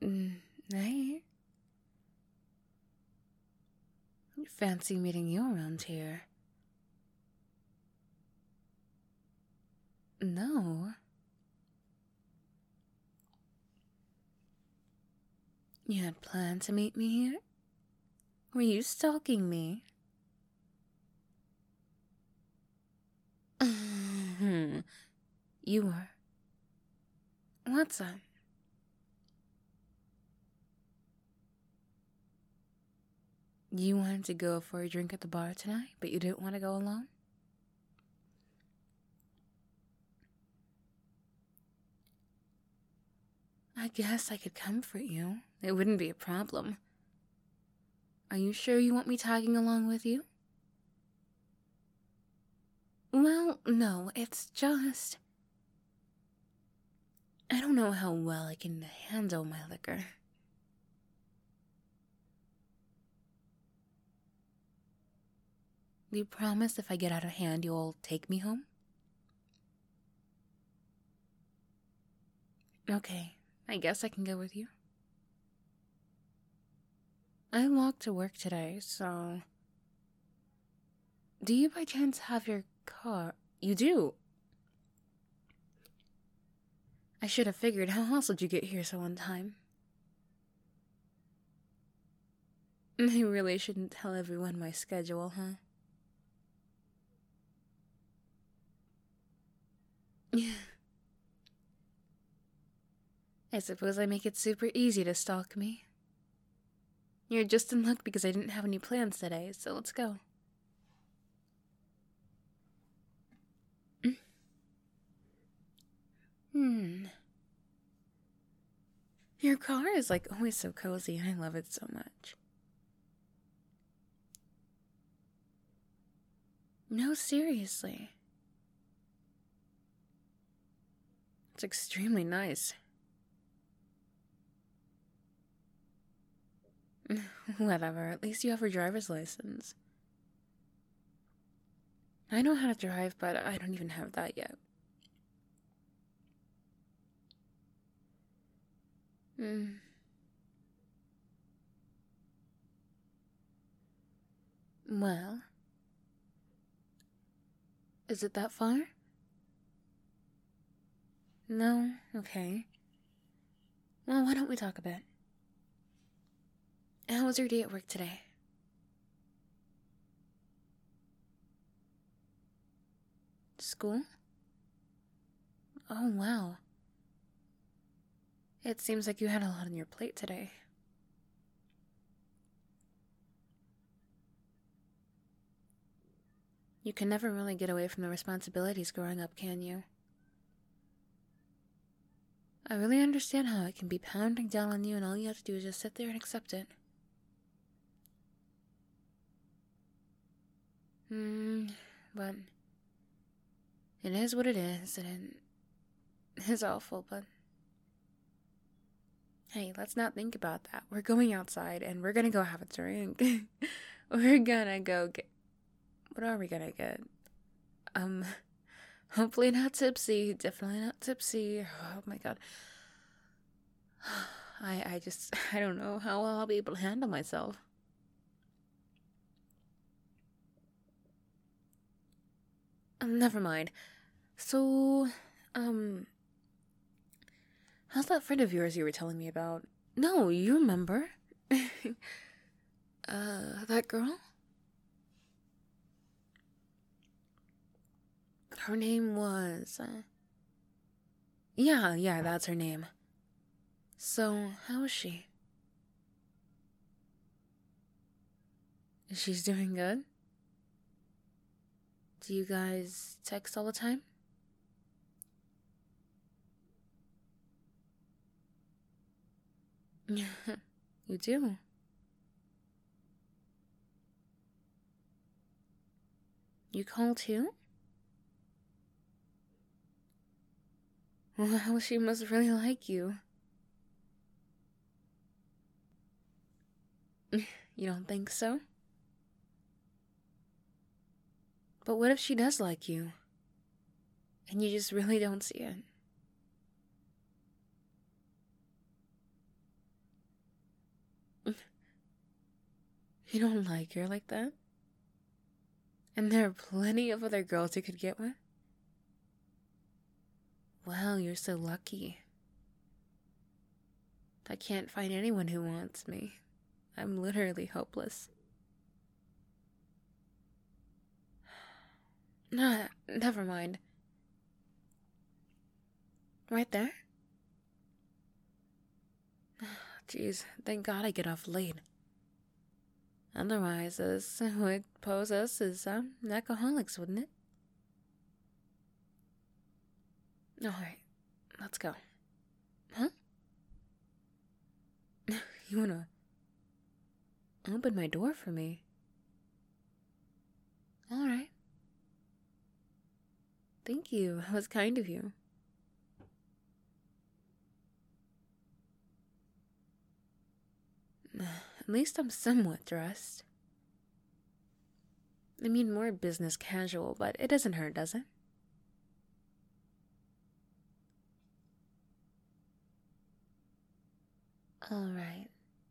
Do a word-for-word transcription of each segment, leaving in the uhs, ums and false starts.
Mm, hey. Fancy meeting you around here. No. You had planned to meet me here? Were you stalking me? You were. What's up? You wanted to go for a drink at the bar tonight, but you didn't want to go alone? I guess I could comfort you. It wouldn't be a problem. Are you sure you want me tagging along with you? Well, no, it's just... I don't know how well I can handle my liquor. Do you promise if I get out of hand you'll take me home? Okay, I guess I can go with you. I walked to work today, so... Do you by chance have your car? You do? I should have figured. How else did you get here so on time? I really shouldn't tell everyone my schedule, huh? I suppose I make it super easy to stalk me. You're just in luck because I didn't have any plans today, so let's go. Hmm. Your car is like always so cozy. I love it so much. No, seriously. It's extremely nice. Whatever, at least you have a driver's license. I know how to drive, but I don't even have that yet. Hmm. Well, is it that far? No? Okay. Well, why don't we talk a bit? How was your day at work today? School? Oh, wow. It seems like you had a lot on your plate today. You can never really get away from the responsibilities growing up, can you? I really understand how it can be pounding down on you and all you have to do is just sit there and accept it. Hmm, but it is what it is, and it is awful, but hey, let's not think about that. We're going outside and we're gonna go have a drink. We're gonna go get... What are we gonna get? Um, hopefully not tipsy. Definitely not tipsy. Oh my god. I, I just, I don't know how I'll be able to handle myself. Um, never mind. So, um, how's that friend of yours you were telling me about? No, you remember? uh, that girl? Her name was... Uh... Yeah, yeah, that's her name. So, how is she? She's doing good? Do you guys text all the time? You do? You call too? Well, she must really like you. You don't think so? But what if she does like you? And you just really don't see it? You don't like her like that? And there are plenty of other girls you could get with? Well, you're so lucky. I can't find anyone who wants me. I'm literally hopeless. Nah, never mind. Right there? Jeez, thank God I get off late. Otherwise, this would pose us as um, alcoholics, wouldn't it? Alright, let's go. Huh? You wanna open my door for me? Alright. Thank you, that was kind of you. At least I'm somewhat dressed. I mean, more business casual, but it doesn't hurt, does it? Alright.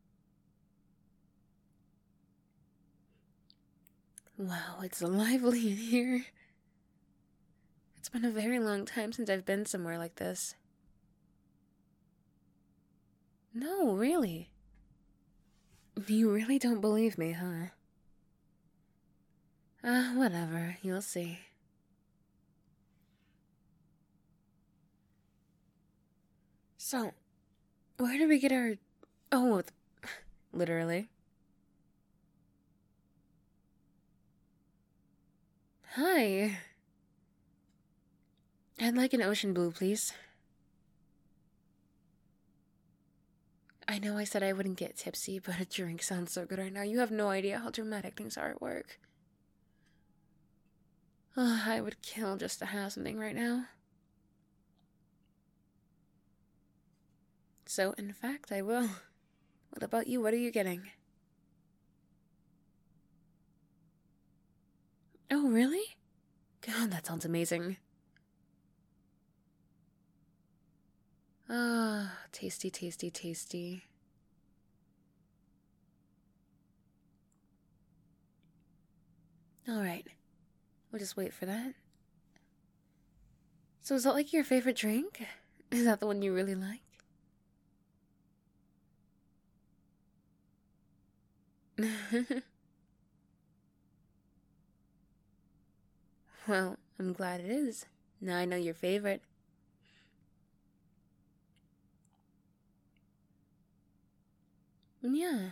Wow, it's lively in here. It's been a very long time since I've been somewhere like this. No, really. You really don't believe me, huh? Ah, uh, whatever. You'll see. So, where do we get our... Oh, literally. Hi. I'd like an ocean blue, please. I know I said I wouldn't get tipsy, but a drink sounds so good right now. You have no idea how dramatic things are at work. Oh, I would kill just to have something right now. So, in fact, I will. What about you? What are you getting? Oh, really? God, that sounds amazing. Ah, oh, tasty, tasty, tasty. Alright. We'll just wait for that. So is that like your favorite drink? Is that the one you really like? Well, I'm glad it is. Now I know your favorite. Yeah.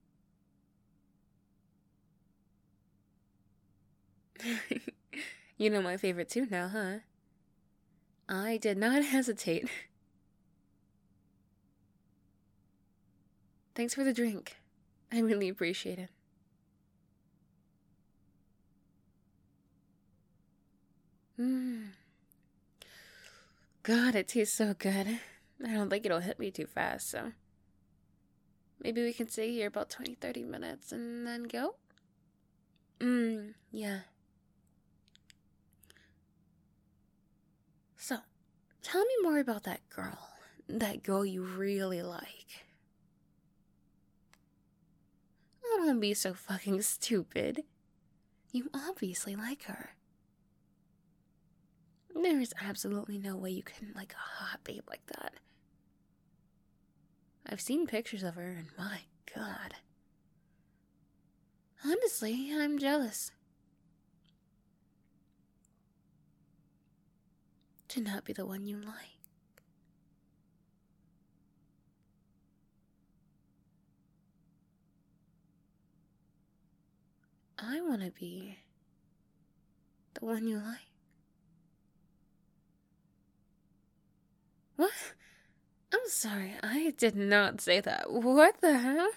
You know my favorite too now, huh? I did not hesitate. Thanks for the drink. I really appreciate it. Mmm. God, it tastes so good. I don't think it'll hit me too fast, so... Maybe we can stay here about twenty to thirty minutes and then go? Mmm, yeah. So, tell me more about that girl. That girl you really like. Oh, don't be so fucking stupid. You obviously like her. There is absolutely no way you can like a hot babe like that. I've seen pictures of her, and my God. Honestly, I'm jealous. To not be the one you like. I want to be the one you like. What? I'm sorry, I did not say that. What the hell?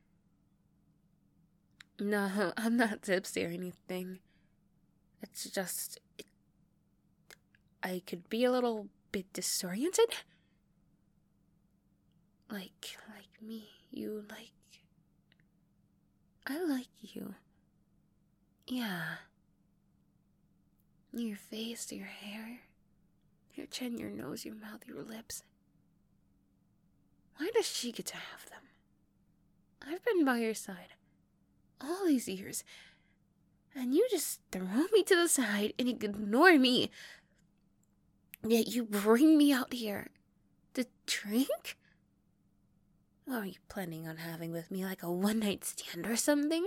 No, I'm not tipsy or anything. It's just... It, I could be a little bit disoriented. Like, like me, you like... I like you. Yeah. Your face, your hair, your chin, your nose, your mouth, your lips. Why does she get to have them? I've been by your side all these years, and you just throw me to the side and ignore me. Yet you bring me out here to drink? What are you planning on having with me, like a one-night stand or something?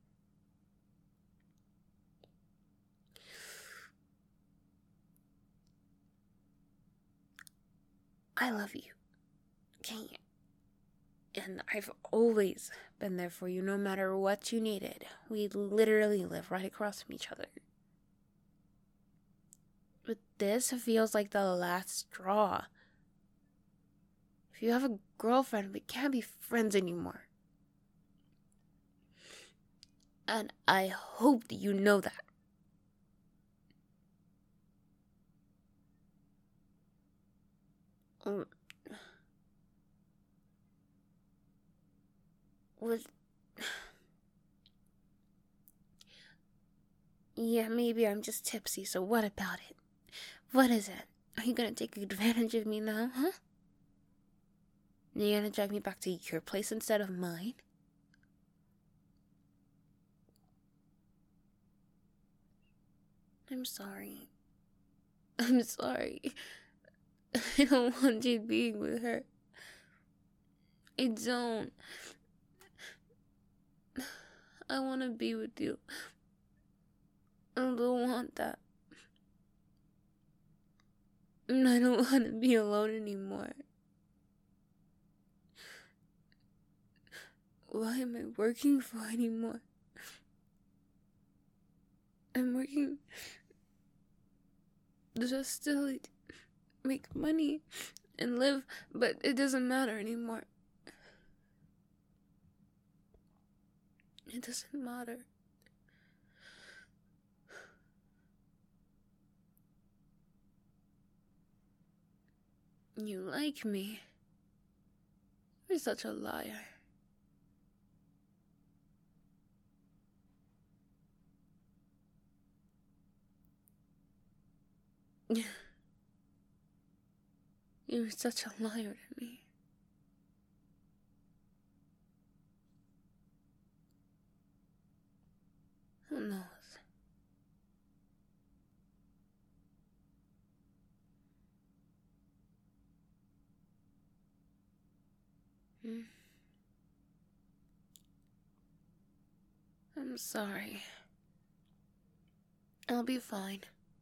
I love you, okay? And I've always been there for you, no matter what you needed. We literally live right across from each other. But this feels like the last straw. If you have a girlfriend, we can't be friends anymore. And I hope that you know that. Um, what? Yeah, maybe I'm just tipsy, so what about it? What is it? Are you gonna take advantage of me now, huh? You're gonna drive me back to your place instead of mine? I'm sorry. I'm sorry. I don't want you being with her. I don't. I want to be with you. I don't want that. And I don't want to be alone anymore. Why am I working for anymore? I'm working just to like, make money and live, but it doesn't matter anymore. It doesn't matter. You like me. You're such a liar. You're such a liar to me. Who knows? Hmm? I'm sorry. I'll be fine.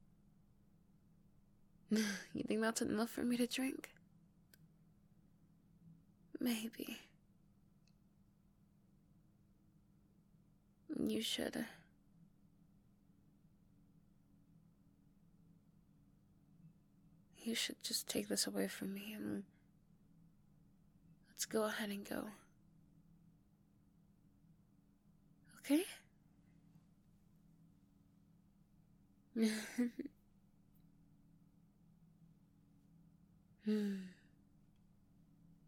You think that's enough for me to drink? Maybe. You should. You should just take this away from me and let's go ahead and go. Okay? Hmm.